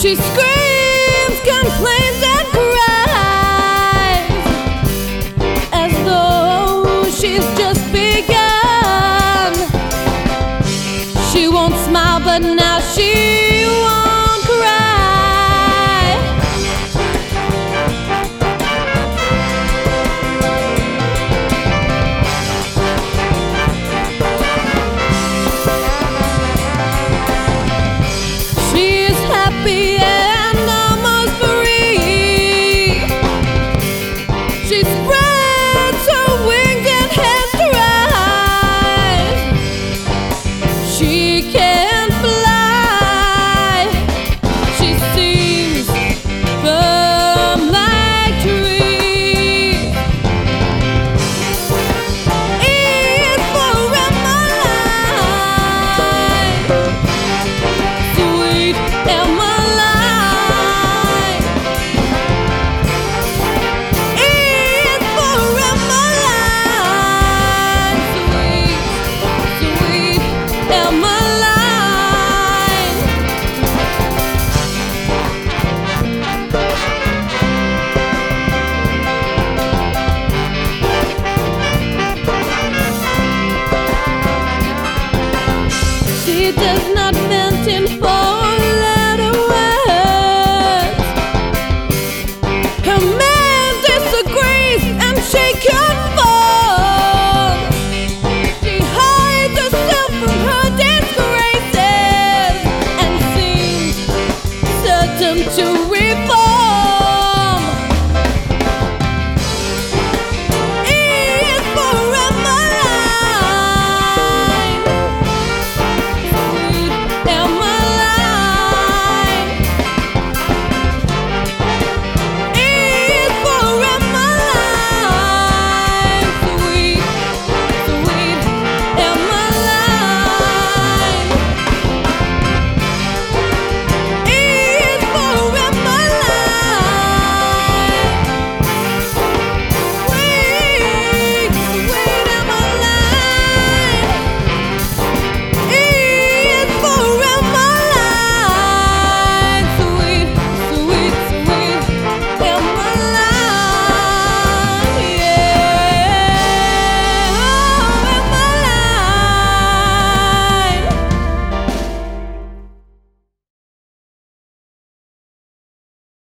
She screams, complains, and cries as though she's just begun. She won't smile, but now she won't cry. She's happy and almost free. She spreads her wings and heads to rise. She can fly. She seems firm like trees. It's forever light. Sweet Emmeline. It's forever light. Sweet Emmeline. She does not mention four-letter words. Her man disagrees and she conforms. She hides herself from her disgraces and seems certain to